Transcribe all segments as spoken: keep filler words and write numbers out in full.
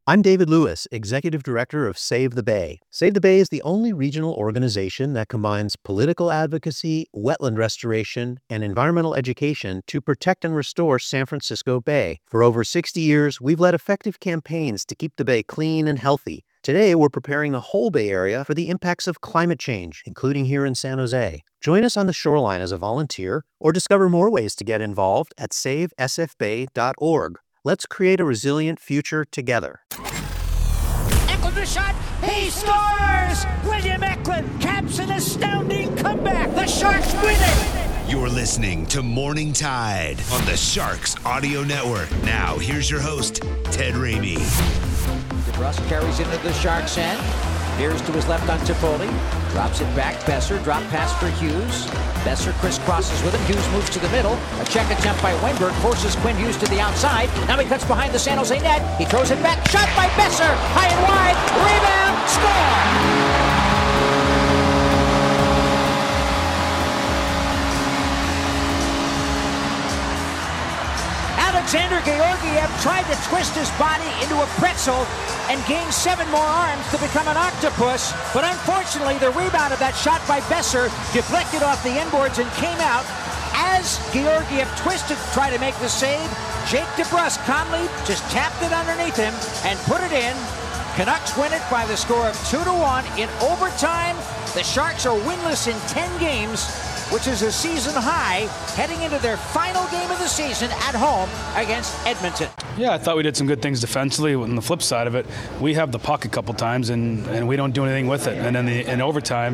I'm David Lewis, Executive Director of Save the Bay. Save the Bay is the only regional organization that combines political advocacy, wetland restoration, and environmental education to protect and restore San Francisco Bay. For over sixty years, we've led effective campaigns to keep the Bay clean and healthy. Today, we're preparing the whole Bay Area for the impacts of climate change, including here in San Jose. Join us on the shoreline as a volunteer or discover more ways to get involved at save s f bay dot org. Let's create a resilient future together. Eklund the shot. He scores! William Eklund caps an astounding comeback. The Sharks win it. You're listening to Morning Tide on the Sharks Audio Network. Now, here's your host, Ted Ramey. DeBrusk carries into the Sharks' end. Veers to his left on Toffoli. Drops it back. Besser. Drop pass for Hughes. Besser crisscrosses with him. Hughes moves to the middle. A check attempt by Wenberg forces Quinn Hughes to the outside. Now he cuts behind the San Jose net. He throws it back. Shot by Besser. High and wide. Rebound. Score! Alexander Georgiev tried to twist his body into a pretzel and gain seven more arms to become an octopus, but unfortunately the rebound of that shot by Besser deflected off the inboards and came out. As Georgiev twisted to try to make the save, Jake DeBrusk calmly just tapped it underneath him and put it in. Canucks win it by the score of two to one in overtime. The Sharks are winless in ten games, which is a season high, heading into their final game of the season at home against Edmonton. Yeah, I thought we did some good things defensively. On the flip side of it, we have the puck a couple times, and, and we don't do anything with it. And then the, in overtime,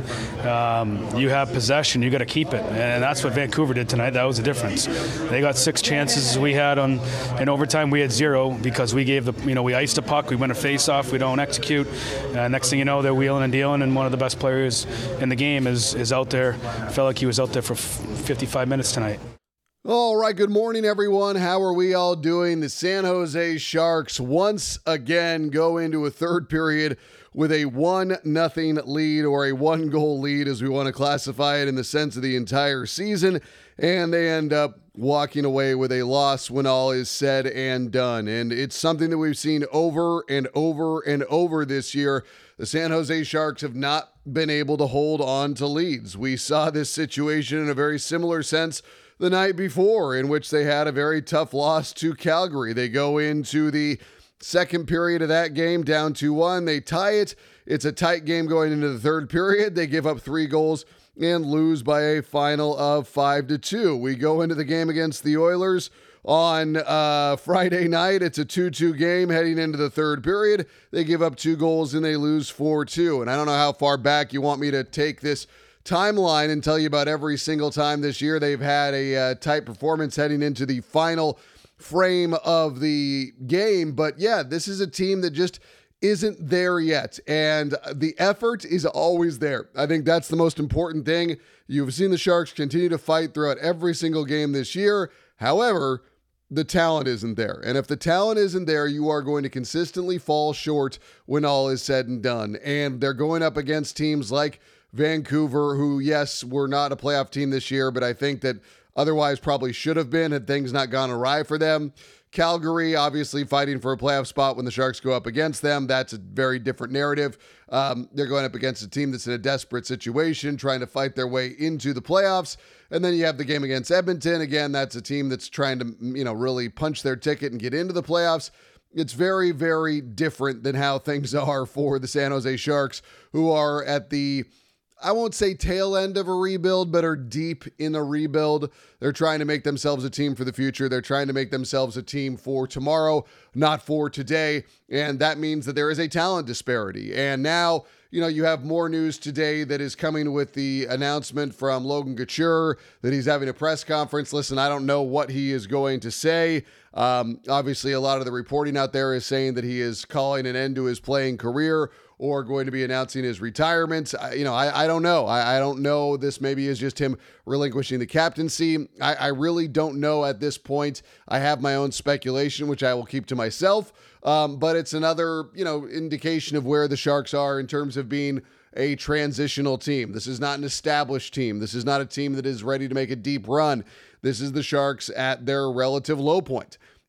um, you have possession, you got to keep it. And that's what Vancouver did tonight. That was the difference. They got six chances. We had on in overtime, we had zero because we gave the, you know, we iced a puck, we win a face-off, we don't execute. Uh, next thing you know, they're wheeling and dealing, and one of the best players in the game is, is out there. I felt like he was out there for fifty-five minutes tonight. All right, good morning, everyone. How are we all doing? The San Jose Sharks once again go into a third period with a one nothing lead, or a one-goal lead, as we want to classify it in the sense of the entire season, and they end up walking away with a loss when all is said and done. And it's something that we've seen over and over and over this year. The San Jose Sharks have not been able to hold on to leads. We saw this situation in a very similar sense the night before, in which they had a very tough loss to Calgary. They go into the second period of that game down two one. They tie it. It's a tight game going into the third period. They give up three goals and lose by a final of five to two. We go into the game against the Oilers on uh, Friday night. It's a two two game heading into the third period. They give up two goals and they lose four two. And I don't know how far back you want me to take this timeline and tell you about every single time this year they've had a uh, tight performance heading into the final frame of the game. But yeah, this is a team that just isn't there yet. And the effort is always there. I think that's the most important thing. You've seen the Sharks continue to fight throughout every single game this year. However, the talent isn't there. And if the talent isn't there, you are going to consistently fall short when all is said and done. And they're going up against teams like Vancouver, who, yes, were not a playoff team this year, but I think that otherwise probably should have been had things not gone awry for them. Calgary, obviously fighting for a playoff spot when the Sharks go up against them. That's a very different narrative. Um, they're going up against a team that's in a desperate situation, trying to fight their way into the playoffs. And then you have the game against Edmonton. Again, that's a team that's trying to, you know, really punch their ticket and get into the playoffs. It's very, very different than how things are for the San Jose Sharks, who are at the, I won't say tail end of a rebuild, but are deep in a rebuild. They're trying to make themselves a team for the future. They're trying to make themselves a team for tomorrow, not for today. And that means that there is a talent disparity. And now, you know, you have more news today that is coming with the announcement from Logan Couture that he's having a press conference. Listen, I don't know what he is going to say. Um, obviously, a lot of the reporting out there is saying that he is calling an end to his playing career or going to be announcing his retirement. I, you know, I, I don't know. I, I don't know. This maybe is just him relinquishing the captaincy. I, I really don't know at this point. I have my own speculation, which I will keep to myself. Um, but it's another, you know, indication of where the Sharks are in terms of being a transitional team. This is not an established team. This is not a team that is ready to make a deep run. This is the Sharks at their relative low point.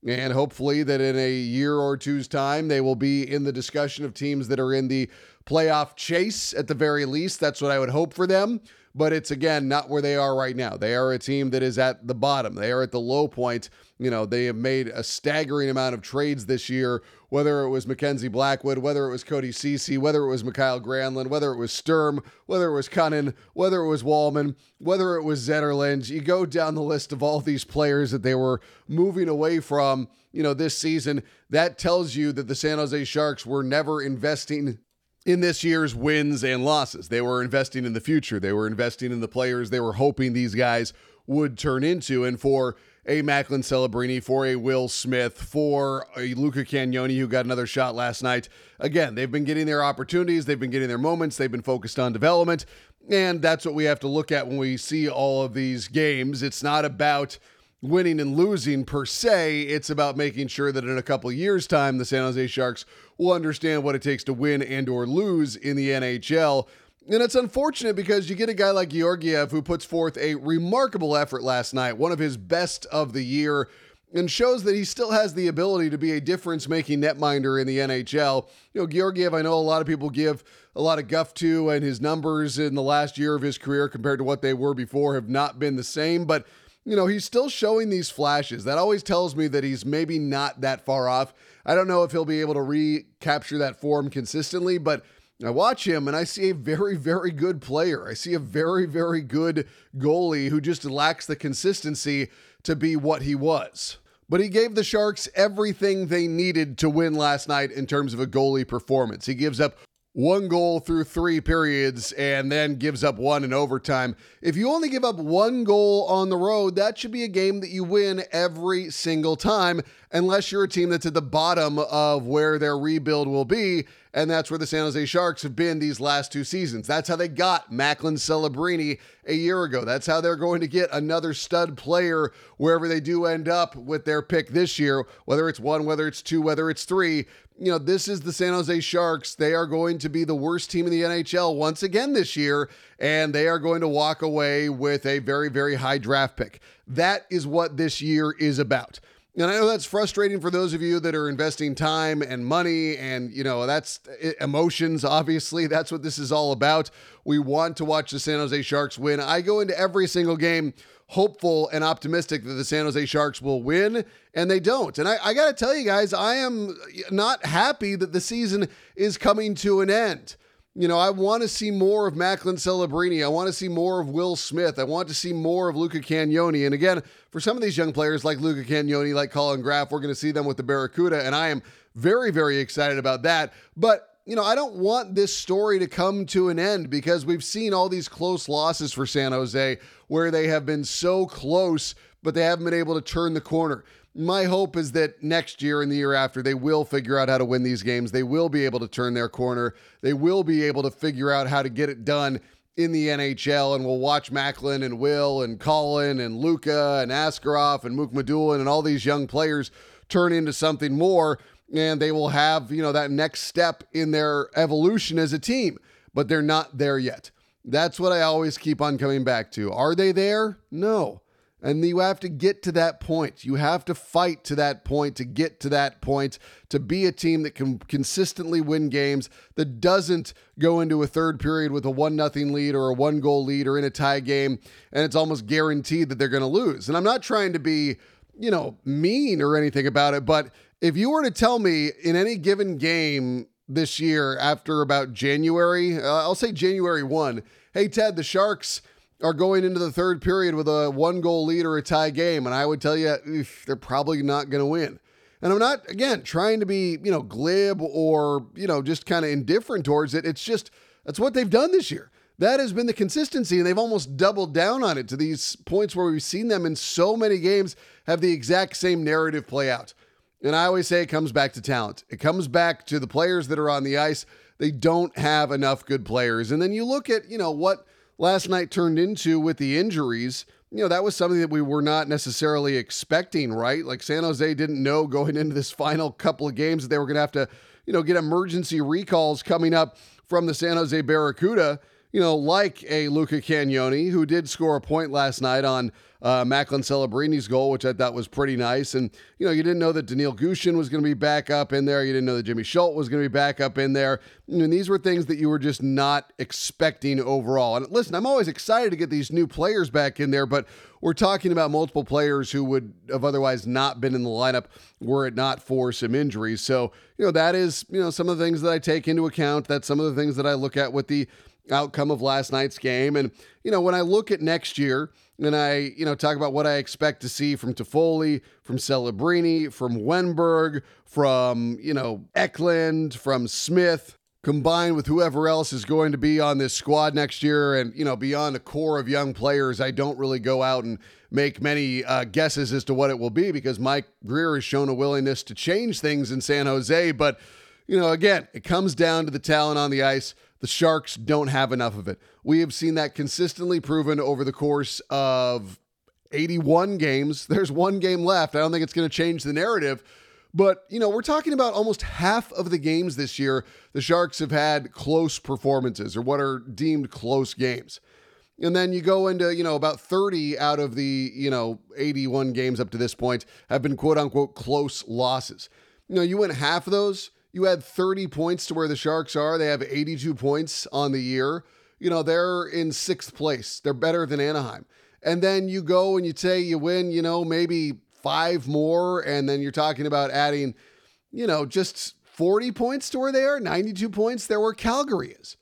And hopefully that in a year or two's time, they will be in the discussion of teams that are in the playoff chase at the very least. That's what I would hope for them. But it's, again, not where they are right now. They are a team that is at the bottom. They are at the low point. You know, they have made a staggering amount of trades this year, whether it was Mackenzie Blackwood, whether it was Cody Ceci, whether it was Mikael Granlund, whether it was Sturm, whether it was Cunnin, whether it was Wallman, whether it was Zetterlund. You go down the list of all these players that they were moving away from, you know, this season. That tells you that the San Jose Sharks were never investing in this year's wins and losses. They were investing in the future. They were investing in the players they were hoping these guys would turn into. And for a Macklin Celebrini, for a Will Smith, for a Luca Cagnoni, who got another shot last night, again, they've been getting their opportunities. They've been getting their moments. They've been focused on development. And that's what we have to look at when we see all of these games. It's not about winning and losing per se. It's about making sure that in a couple of years' time, the San Jose Sharks will understand what it takes to win and or lose in the N H L. And it's unfortunate because you get a guy like Georgiev who puts forth a remarkable effort last night, one of his best of the year, and shows that he still has the ability to be a difference-making netminder in the N H L. You know, Georgiev, I know a lot of people give a lot of guff to, and his numbers in the last year of his career compared to what they were before have not been the same, but you know, he's still showing these flashes. That always tells me that he's maybe not that far off. I don't know if he'll be able to recapture that form consistently, but I watch him and I see a very, very good player. I see a very, very good goalie who just lacks the consistency to be what he was. But he gave the Sharks everything they needed to win last night in terms of a goalie performance. He gives up one goal through three periods and then gives up one in overtime. If you only give up one goal on the road, that should be a game that you win every single time, unless you're a team that's at the bottom of where their rebuild will be. And that's where the San Jose Sharks have been these last two seasons. That's how they got Macklin Celebrini a year ago. That's how they're going to get another stud player wherever they do end up with their pick this year, whether it's one, whether it's two, whether it's three. You know, this is the San Jose Sharks. They are going to be the worst team in the N H L once again this year, and they are going to walk away with a very, very high draft pick. That is what this year is about. And I know that's frustrating for those of you that are investing time and money and, you know, that's emotions. Obviously, that's what this is all about. We want to watch the San Jose Sharks win. I go into every single game hopeful and optimistic that the San Jose Sharks will win, and they don't. And I, I got to tell you guys, I am not happy that the season is coming to an end. You know, I want to see more of Macklin Celebrini. I want to see more of Will Smith. I want to see more of Luca Cagnoni. And again, for some of these young players like Luca Cagnoni, like Colin Graff, we're going to see them with the Barracuda, and I am very, very excited about that. But you know, I don't want this story to come to an end because we've seen all these close losses for San Jose where they have been so close, but they haven't been able to turn the corner. My hope is that next year and the year after, they will figure out how to win these games. They will be able to turn their corner. They will be able to figure out how to get it done in the N H L, and we'll watch Macklin and Will and Colin and Luca and Askarov and Mukmadulin and all these young players turn into something more, and they will have, you know, that next step in their evolution as a team, but they're not there yet. That's what I always keep on coming back to. Are they there? No. And you have to get to that point. You have to fight to that point, to get to that point, to be a team that can consistently win games, that doesn't go into a third period with a one nothing lead or a one goal lead or in a tie game, and it's almost guaranteed that they're going to lose. And I'm not trying to be, you know, mean or anything about it, but if you were to tell me in any given game this year after about January, uh, I'll say January first, hey, Ted, the Sharks are going into the third period with a one goal lead or a tie game, and I would tell you oof, they're probably not going to win. And I'm not, again, trying to be, you know, glib or, you know, just kind of indifferent towards it. It's just, that's what they've done this year. That has been the consistency, and they've almost doubled down on it to these points where we've seen them in so many games have the exact same narrative play out. And I always say it comes back to talent. It comes back to the players that are on the ice. They don't have enough good players. And then you look at, you know, what last night turned into with the injuries. You know, that was something that we were not necessarily expecting, right? Like San Jose didn't know going into this final couple of games that they were going to have to, you know, get emergency recalls coming up from the San Jose Barracuda. you know, like a Luca Cagnoni, who did score a point last night on uh, Macklin Celebrini's goal, which I thought was pretty nice. And, you know, you didn't know that Daniil Gushin was going to be back up in there. You didn't know that Jimmy Schultz was going to be back up in there. And these were things that you were just not expecting overall. And listen, I'm always excited to get these new players back in there, but we're talking about multiple players who would have otherwise not been in the lineup were it not for some injuries. So, you know, that is, you know, some of the things that I take into account. That's some of the things that I look at with the outcome of last night's game. And, you know, when I look at next year and I, you know, talk about what I expect to see from Toffoli, from Celebrini, from Wenberg, from, you know, Eklund, from Smith, combined with whoever else is going to be on this squad next year and, you know, beyond a core of young players, I don't really go out and make many uh, guesses as to what it will be because Mike Grier has shown a willingness to change things in San Jose. But, you know, again, it comes down to the talent on the ice. The Sharks don't have enough of it. We have seen that consistently proven over the course of eighty-one games. There's one game left. I don't think it's going to change the narrative. But, you know, we're talking about almost half of the games this year, the Sharks have had close performances or what are deemed close games. And then you go into, you know, about thirty out of the, you know, eighty-one games up to this point have been quote unquote close losses. You know, you win half of those. You add thirty points to where the Sharks are. They have eighty-two points on the year. You know, they're in sixth place. They're better than Anaheim. And then you go and you say you win, you know, maybe five more. And then you're talking about adding, you know, just forty points to where they are, ninety-two points there where Calgary is.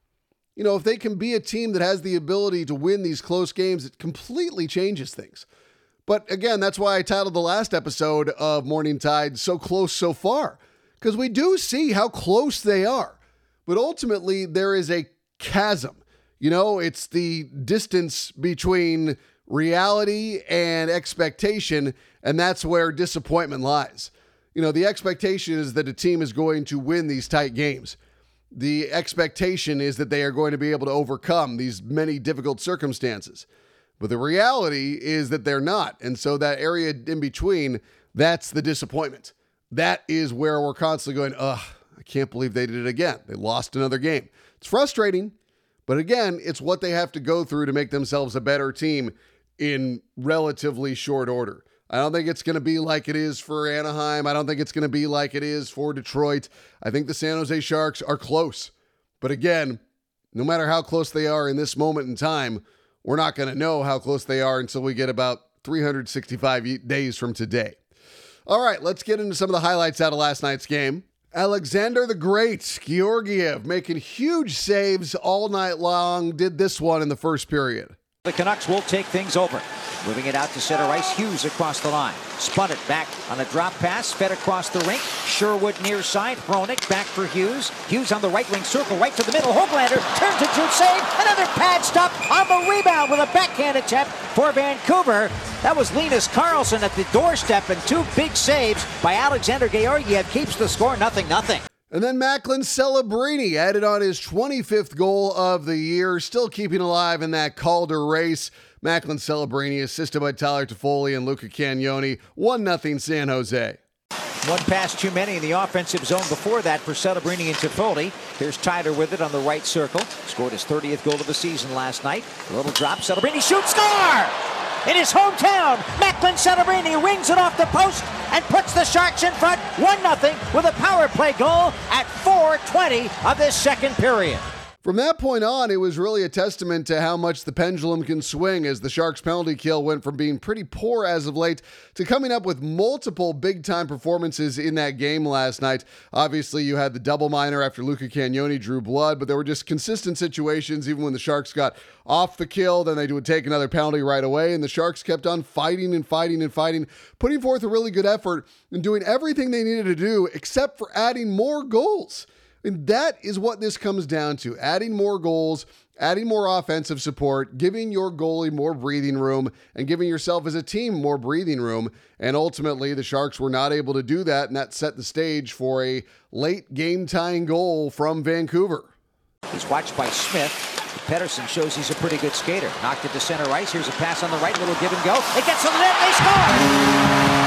You know, if they can be a team that has the ability to win these close games, it completely changes things. But again, that's why I titled the last episode of Morning Tide So Close So Far. Because we do see how close they are. But ultimately, there is a chasm. You know, it's the distance between reality and expectation, and that's where disappointment lies. You know, the expectation is that a team is going to win these tight games. The expectation is that they are going to be able to overcome these many difficult circumstances. But the reality is that they're not. And so that area in between, that's the disappointment. That is where we're constantly going, ugh, I can't believe they did it again. They lost another game. It's frustrating, but again, it's what they have to go through to make themselves a better team in relatively short order. I don't think it's going to be like it is for Anaheim. I don't think it's going to be like it is for Detroit. I think the San Jose Sharks are close. But again, no matter how close they are in this moment in time, we're not going to know how close they are until we get about three hundred sixty-five days from today. All right, let's get into some of the highlights out of last night's game. Alexander the Great, Georgiev, making huge saves all night long, did this one in the first period. The Canucks will take things over. Moving it out to center ice, Hughes across the line. Spun it back on a drop pass, fed across the rink. Sherwood near side, Hronik back for Hughes. Hughes on the right wing circle, right to the middle. Hoglander turns it to save. Another pad stop on the rebound with a backhand attempt for Vancouver. That was Linus Karlsson at the doorstep, and two big saves by Alexander Georgiev keeps the score nothing nothing. And then Macklin Celebrini added on his twenty-fifth goal of the year, still keeping alive in that Calder race. Macklin Celebrini, assisted by Tyler Toffoli and Luca Cagnoni, one nothing San Jose. One pass too many in the offensive zone before that for Celebrini and Toffoli. Here's Tyler with it on the right circle. Scored his thirtieth goal of the season last night. A little drop, Celebrini shoots, score! In his hometown, Macklin Celebrini rings it off the post and puts the Sharks in front one nothing with a power play goal at four twenty of this second period. From that point on, it was really a testament to how much the pendulum can swing as the Sharks' penalty kill went from being pretty poor as of late to coming up with multiple big-time performances in that game last night. Obviously, you had the double minor after Luca Cagnoni drew blood, but there were just consistent situations even when the Sharks got off the kill, then they would take another penalty right away, and the Sharks kept on fighting and fighting and fighting, putting forth a really good effort and doing everything they needed to do except for adding more goals. And that is what this comes down to, adding more goals, adding more offensive support, giving your goalie more breathing room, and giving yourself as a team more breathing room. And ultimately, the Sharks were not able to do that, and that set the stage for a late game-tying goal from Vancouver. He's watched by Smith. Pettersson shows he's a pretty good skater. Knocked it to center ice. Here's a pass on the right, little give and go. It gets to the net, they score!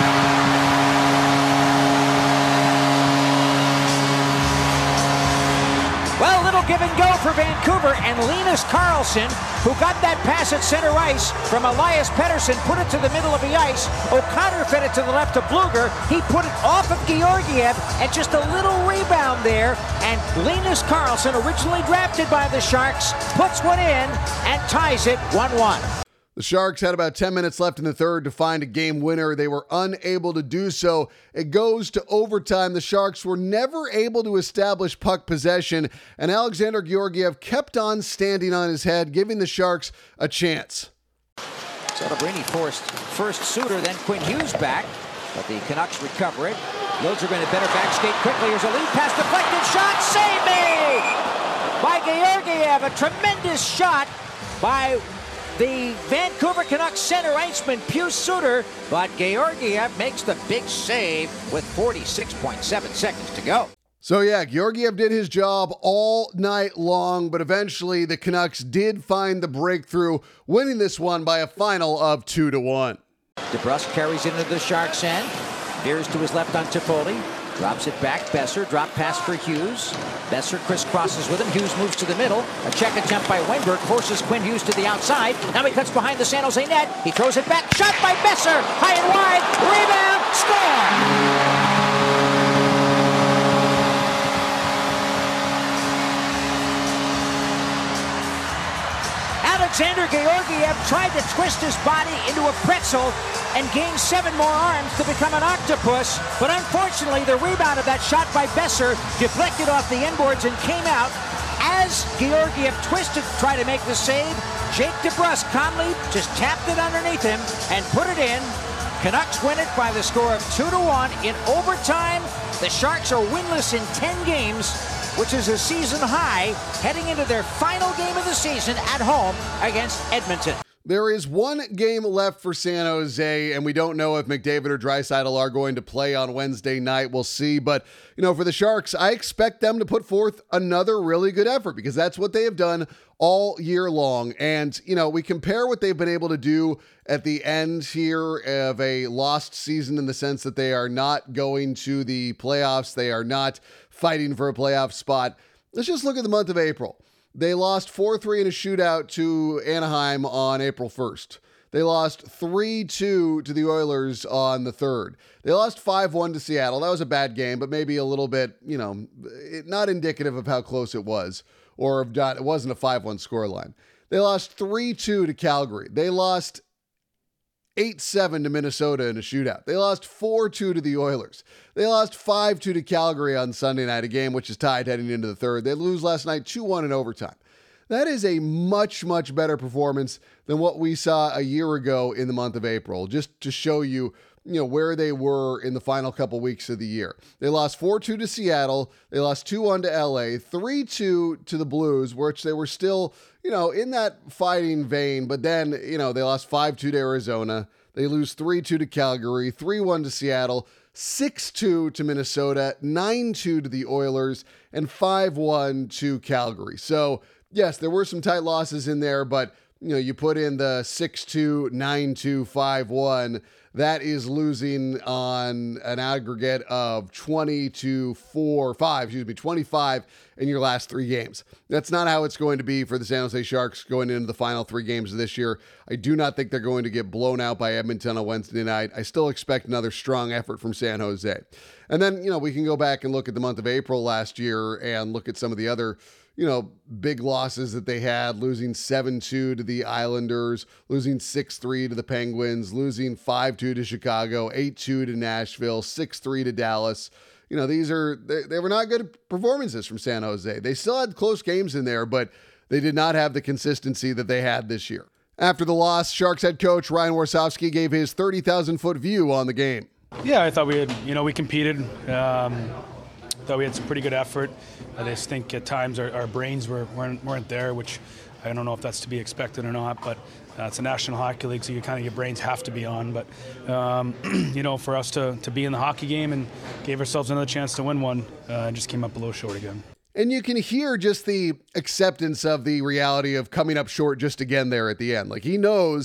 Well, little give and go for Vancouver, and Linus Karlsson, who got that pass at center ice from Elias Pettersson, put it to the middle of the ice. O'Connor fed it to the left to Bluger. He put it off of Georgiev, and just a little rebound there, and Linus Karlsson, originally drafted by the Sharks, puts one in and ties it one one. The Sharks had about ten minutes left in the third to find a game winner. They were unable to do so. It goes to overtime. The Sharks were never able to establish puck possession, and Alexander Georgiev kept on standing on his head, giving the Sharks a chance. Celebrini forced first Suter, then Quinn Hughes back, but the Canucks recover it. Liljegren a better back skate quickly. Here's a lead pass, deflected shot, save me by Georgiev. A tremendous shot by the Vancouver Canucks center iceman Pius Suter, but Georgiev makes the big save with forty-six point seven seconds to go. So yeah, Georgiev did his job all night long, but eventually the Canucks did find the breakthrough, winning this one by a final of two to one. DeBrusk carries it into the Sharks' end. Veers to his left on Toffoli. Drops it back. Besser. Drop pass for Hughes. Besser crisscrosses with him. Hughes moves to the middle. A check attempt by Weinberg forces Quinn Hughes to the outside. Now he cuts behind the San Jose net. He throws it back. Shot by Besser. High and wide. Rebound. Score! Alexander Georgiev tried to twist his body into a pretzel and gain seven more arms to become an octopus, but unfortunately the rebound of that shot by Besser deflected off the inboards and came out. As Georgiev twisted to try to make the save, Jake DeBrusk calmly just tapped it underneath him and put it in. Canucks win it by the score of two to one in overtime. The Sharks are winless in ten games, which is a season high, heading into their final game of the season at home against Edmonton. There is one game left for San Jose, and we don't know if McDavid or Draisaitl are going to play on Wednesday night. We'll see. But, you know, for the Sharks, I expect them to put forth another really good effort because that's what they have done all year long. And, you know, we compare what they've been able to do at the end here of a lost season in the sense that they are not going to the playoffs. They are not fighting for a playoff spot. Let's just look at the month of April. They lost four three in a shootout to Anaheim on April first. They lost three two to the Oilers on the third. They lost five one to Seattle. That was a bad game, but maybe a little bit, you know, not indicative of how close it was, or of not, it wasn't a five one scoreline. They lost three two to Calgary. They lost eight seven to Minnesota in a shootout. They lost four two to the Oilers. They lost five two to Calgary on Sunday night, a game which is tied heading into the third. They lose last night two one in overtime. That is a much, much better performance than what we saw a year ago in the month of April, just to show you, you know, where they were in the final couple weeks of the year. They lost four two to Seattle. They lost two one to L A, three two to the Blues, which they were still, you know, in that fighting vein. But then, you know, they lost five two to Arizona. They lose three two to Calgary, three one to Seattle, six two to Minnesota, nine two to the Oilers, and five one to Calgary. So, yes, there were some tight losses in there, but, you know, you put in the six two, nine two, five one, that is losing on an aggregate of twenty to four, five, excuse me, twenty-five in your last three games. That's not how it's going to be for the San Jose Sharks going into the final three games of this year. I do not think they're going to get blown out by Edmonton on Wednesday night. I still expect another strong effort from San Jose. And then, you know, we can go back and look at the month of April last year and look at some of the other, you know, big losses that they had, losing seven two to the Islanders, losing six three to the Penguins, losing five two to Chicago, eight two to Nashville, six three to Dallas. You know, these are, they, they were not good performances from San Jose. They still had close games in there, but they did not have the consistency that they had this year. After the loss, Sharks head coach Ryan Warsofsky gave his thirty thousand foot view on the game. Yeah, I thought we had, you know, we competed. Um, thought we had some pretty good effort. I just think at times our, our brains were, weren't, weren't there, which I don't know if that's to be expected or not, but uh, it's a National Hockey League, so you kind of, your brains have to be on. But, um, you know, for us to, to be in the hockey game and gave ourselves another chance to win one, uh, just came up a little short again. And you can hear just the acceptance of the reality of coming up short just again there at the end. Like, he knows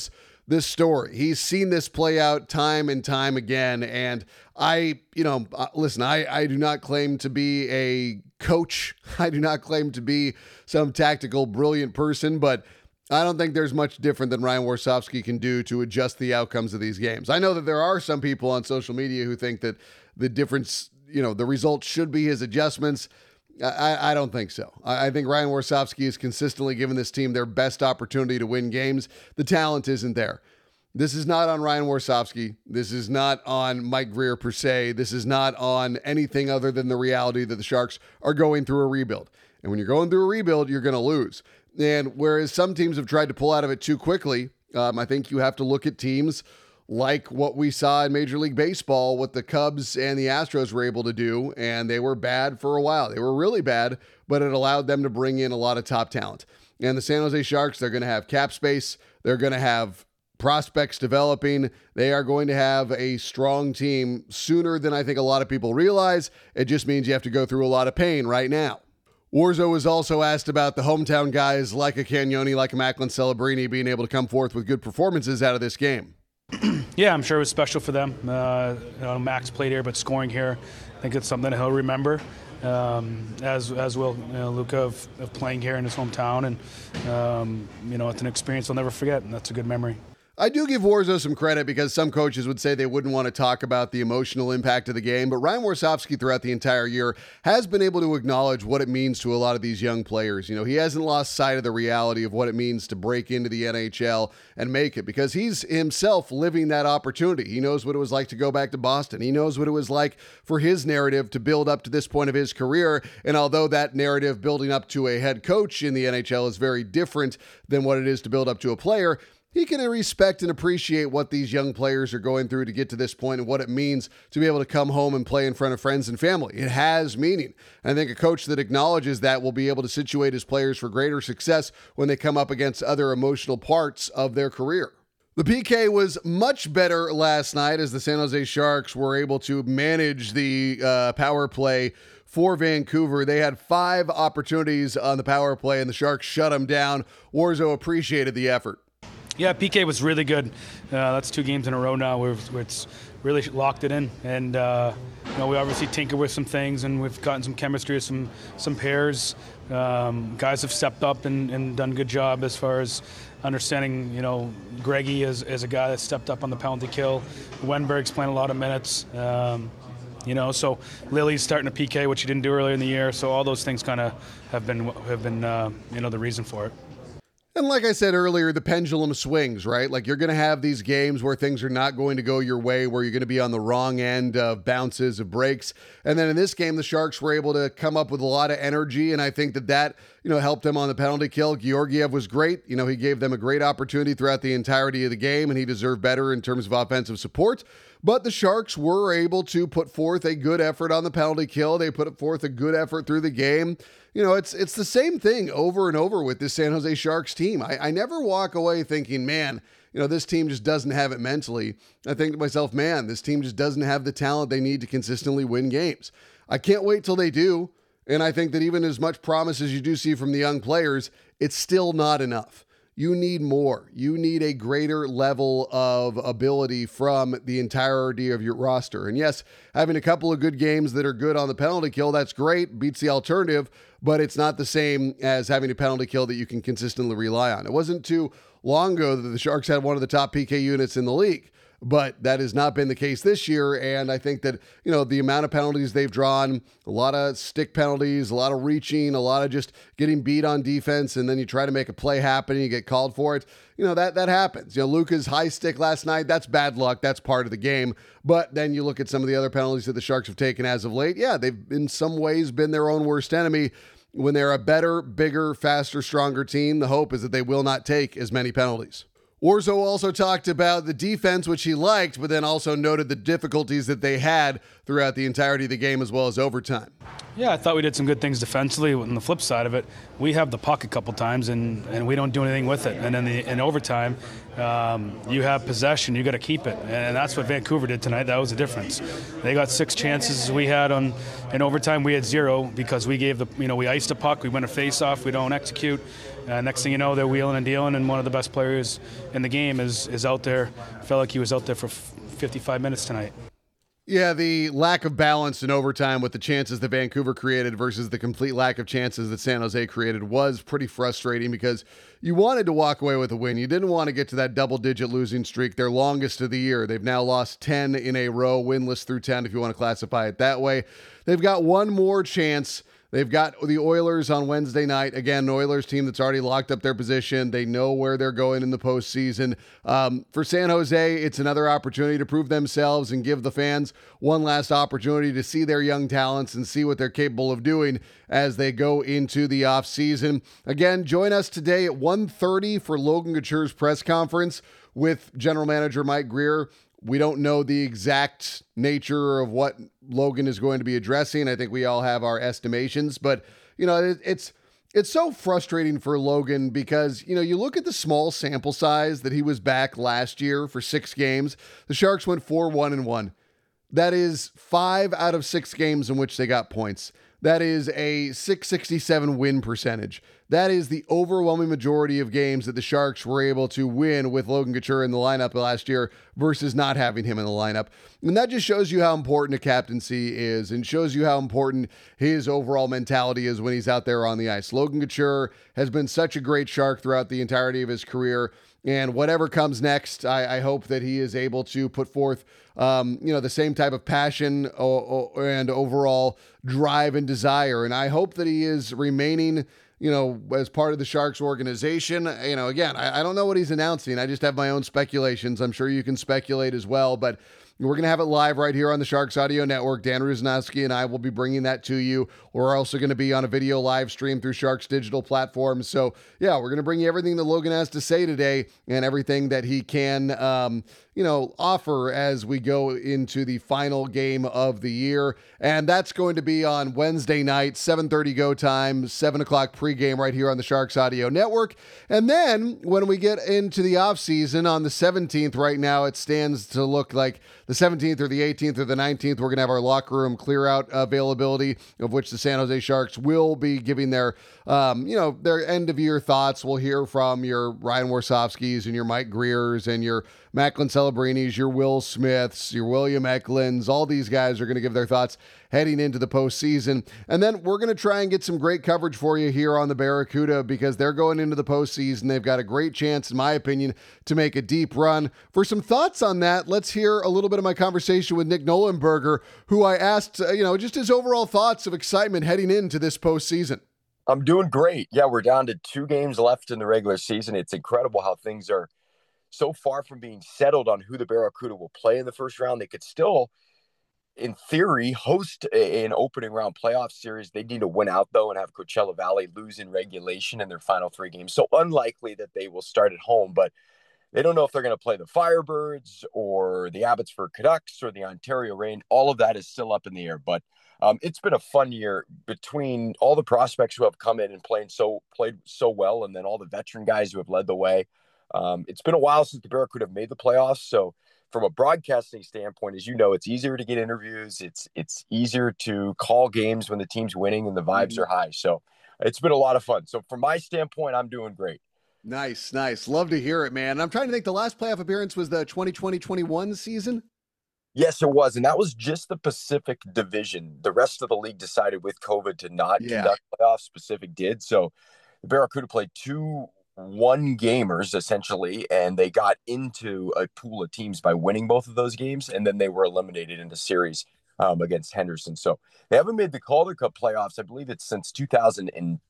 this story. He's seen this play out time and time again. And I, you know, uh, listen, I, I do not claim to be a coach. I do not claim to be some tactical, brilliant person, but I don't think there's much different than Ryan Warsofsky can do to adjust the outcomes of these games. I know that there are some people on social media who think that the difference, you know, the results should be his adjustments. I, I don't think so. I, I think Ryan Warsofsky has consistently given this team their best opportunity to win games. The talent isn't there. This is not on Ryan Warsofsky. This is not on Mike Grier per se. This is not on anything other than the reality that the Sharks are going through a rebuild. And when you're going through a rebuild, you're going to lose. And whereas some teams have tried to pull out of it too quickly, um, I think you have to look at teams like what we saw in Major League Baseball, what the Cubs and the Astros were able to do, and they were bad for a while. They were really bad, but it allowed them to bring in a lot of top talent. And the San Jose Sharks, they're going to have cap space. They're going to have prospects developing. They are going to have a strong team sooner than I think a lot of people realize. It just means you have to go through a lot of pain right now. Warzo was also asked about the hometown guys like a Cagnoni, like a Macklin Celebrini being able to come forth with good performances out of this game. Yeah, I'm sure it was special for them. Uh, you know, Max played here, but scoring here, I think it's something that he'll remember. Um, as as will you know, Luka of, of playing here in his hometown, and um, you know, it's an experience he'll never forget, and that's a good memory. I do give Warzo some credit because some coaches would say they wouldn't want to talk about the emotional impact of the game, but Ryan Warsofsky throughout the entire year has been able to acknowledge what it means to a lot of these young players. You know, he hasn't lost sight of the reality of what it means to break into the N H L and make it because he's himself living that opportunity. He knows what it was like to go back to Boston. He knows what it was like for his narrative to build up to this point of his career. And although that narrative building up to a head coach in the N H L is very different than what it is to build up to a player, he can respect and appreciate what these young players are going through to get to this point and what it means to be able to come home and play in front of friends and family. It has meaning. And I think a coach that acknowledges that will be able to situate his players for greater success when they come up against other emotional parts of their career. The P K was much better last night as the San Jose Sharks were able to manage the uh, power play for Vancouver. They had five opportunities on the power play and the Sharks shut them down. Warzo appreciated the effort. Yeah, P K was really good. Uh, that's two games in a row now where, where it's really locked it in. And, uh, you know, we obviously tinker with some things, and we've gotten some chemistry with some, some pairs. Um, guys have stepped up and, and done a good job as far as understanding, you know, Greggy as, as a guy that stepped up on the penalty kill. Wenberg's playing a lot of minutes. Um, You know, so Lily's starting a P K, which he didn't do earlier in the year. So all those things kind of have been, have been uh, you know, the reason for it. And like I said earlier, the pendulum swings, right? Like you're going to have these games where things are not going to go your way, where you're going to be on the wrong end of bounces, of breaks. And then in this game, the Sharks were able to come up with a lot of energy. And I think that that, you know, helped them on the penalty kill. Georgiev was great. You know, he gave them a great opportunity throughout the entirety of the game, and he deserved better in terms of offensive support. But the Sharks were able to put forth a good effort on the penalty kill. They put forth a good effort through the game. You know, it's it's the same thing over and over with this San Jose Sharks team. I, I never walk away thinking, man, you know, this team just doesn't have it mentally. I think to myself, man, this team just doesn't have the talent they need to consistently win games. I can't wait till they do. And I think that even as much promise as you do see from the young players, it's still not enough. You need more. You need a greater level of ability from the entirety of your roster. And yes, having a couple of good games that are good on the penalty kill, that's great, beats the alternative, but it's not the same as having a penalty kill that you can consistently rely on. It wasn't too long ago that the Sharks had one of the top P K units in the league, but that has not been the case this year. And I think that, you know, the amount of penalties they've drawn, a lot of stick penalties, a lot of reaching, a lot of just getting beat on defense, and then you try to make a play happen and you get called for it. You know, that that happens. You know, Luka's high stick last night, that's bad luck. That's part of the game. But then you look at some of the other penalties that the Sharks have taken as of late. Yeah, they've in some ways been their own worst enemy. When they're a better, bigger, faster, stronger team, the hope is that they will not take as many penalties. Warzo also talked about the defense, which he liked, but then also noted the difficulties that they had throughout the entirety of the game as well as overtime. Yeah, I thought we did some good things defensively. On the flip side of it, we have the puck a couple times, and, and we don't do anything with it. And then the, in overtime, um, you have possession, you got to keep it. And that's what Vancouver did tonight. That was the difference. They got six chances. We had on in overtime, we had zero because we gave the, you know, we iced a puck, we win a face-off, we don't execute. Uh, next thing you know, they're wheeling and dealing, and one of the best players in the game is, is out there. I felt like he was out there for fifty-five minutes tonight. Yeah, the lack of balance in overtime with the chances that Vancouver created versus the complete lack of chances that San Jose created was pretty frustrating because you wanted to walk away with a win. You didn't want to get to that double-digit losing streak, their longest of the year. They've now lost ten in a row, winless through ten if you want to classify it that way. They've got one more chance. They've got the Oilers on Wednesday night. Again, an Oilers team that's already locked up their position. They know where they're going in the postseason. Um, for San Jose, it's another opportunity to prove themselves and give the fans one last opportunity to see their young talents and see what they're capable of doing as they go into the offseason. Again, join us today at one thirty for Logan Couture's press conference with General Manager Mike Grier. We don't know the exact nature of what Logan is going to be addressing. I think we all have our estimations, but you know, it, it's it's so frustrating for Logan because, you know, you look at the small sample size that he was back last year for six games. The Sharks went four one and one. That is five out of six games in which they got points. That is a six sixty-seven win percentage. That is the overwhelming majority of games that the Sharks were able to win with Logan Couture in the lineup last year versus not having him in the lineup. And that just shows you how important a captaincy is and shows you how important his overall mentality is when he's out there on the ice. Logan Couture has been such a great Shark throughout the entirety of his career. And whatever comes next, I, I hope that he is able to put forth, um, you know, the same type of passion o- o- and overall drive and desire. And I hope that he is remaining, you know, as part of the Sharks organization. You know, again, I, I don't know what he's announcing. I just have my own speculations. I'm sure you can speculate as well, but we're going to have it live right here on the Sharks Audio Network. Dan Rusanowski and I will be bringing that to you. We're also going to be on a video live stream through Sharks digital platforms. So, yeah, we're going to bring you everything that Logan has to say today and everything that he can, um, you know, offer as we go into the final game of the year. And that's going to be on Wednesday night, seven thirty go time, seven o'clock pregame right here on the Sharks Audio Network. And then when we get into the offseason on the seventeenth, right now it stands to look like the seventeenth or the eighteenth or the nineteenth, we're going to have our locker room clear out availability, of which the San Jose Sharks will be giving their, um, you know, their end of year thoughts. We'll hear from your Ryan Warsofskis and your Mike Griers and your Macklin Celebrinis, your Will Smiths, your William Eklunds. All these guys are going to give their thoughts heading into the postseason. And then we're going to try and get some great coverage for you here on the Barracuda because they're going into the postseason. They've got a great chance, in my opinion, to make a deep run. For some thoughts on that, let's hear a little bit of my conversation with Nick Nolenberger, who I asked, uh, you know, just his overall thoughts of excitement heading into this postseason. I'm doing great. Yeah, we're down to two games left in the regular season. It's incredible how things are so far from being settled on who the Barracuda will play in the first round. They could still, in theory, host a, an opening round playoff series. They need to win out, though, and have Coachella Valley lose in regulation in their final three games. So unlikely that they will start at home, but they don't know if they're going to play the Firebirds or the Abbotsford Canucks or the Ontario Reign. All of that is still up in the air, but um, it's been a fun year between all the prospects who have come in and played so played so well, and then all the veteran guys who have led the way. Um, it's been a while since the Barracuda have made the playoffs, so from a broadcasting standpoint, as you know, it's easier to get interviews. It's it's easier to call games when the team's winning and the vibes mm-hmm. are high. So it's been a lot of fun. So from my standpoint, I'm doing great. Nice, nice. Love to hear it, man. I'm trying to think, the last playoff appearance was the twenty twenty twenty-one season? Yes, it was. And that was just the Pacific Division. The rest of the league decided with COVID to not yeah. conduct playoffs. Pacific did. So the Barracuda played two one gamers essentially, and they got into a pool of teams by winning both of those games, and then they were eliminated in the series um, against Henderson. So they haven't made the Calder Cup playoffs. I believe it's since two thousand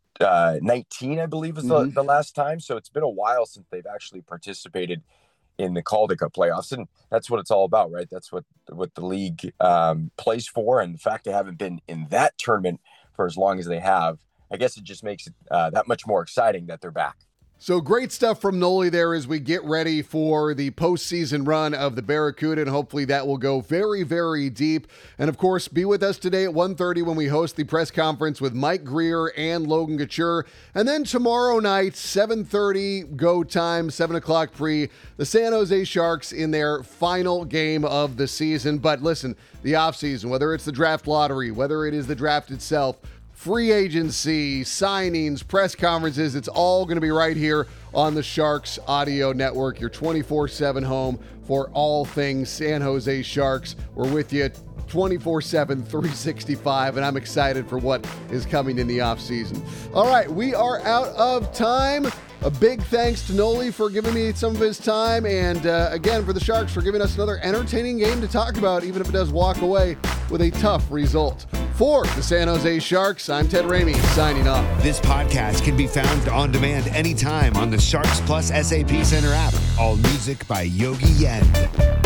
nineteen, I believe is the, mm-hmm. the last time. So it's been a while since they've actually participated in the Calder Cup playoffs, and that's what it's all about, right? That's what what the league um, plays for, and the fact they haven't been in that tournament for as long as they have, I guess it just makes it uh, that much more exciting that they're back. So great stuff from Noli there as we get ready for the postseason run of the Barracuda, and hopefully that will go very, very deep. And of course, be with us today at one thirty when we host the press conference with Mike Grier and Logan Couture. And then tomorrow night, seven thirty go time, seven o'clock pre, the San Jose Sharks in their final game of the season. But listen, the offseason, whether it's the draft lottery, whether it is the draft itself, free agency, signings, press conferences, it's all going to be right here on the Sharks Audio Network, your twenty-four seven home for all things San Jose Sharks. We're with you twenty-four seven, three sixty-five, and I'm excited for what is coming in the offseason. All right, we are out of time. A big thanks to Noli for giving me some of his time, and uh, again, for the Sharks for giving us another entertaining game to talk about, even if it does walk away with a tough result. For the San Jose Sharks, I'm Ted Ramey, signing off. This podcast can be found on demand anytime on the Sharks Plus S A P Center app. All music by Yogi Yen.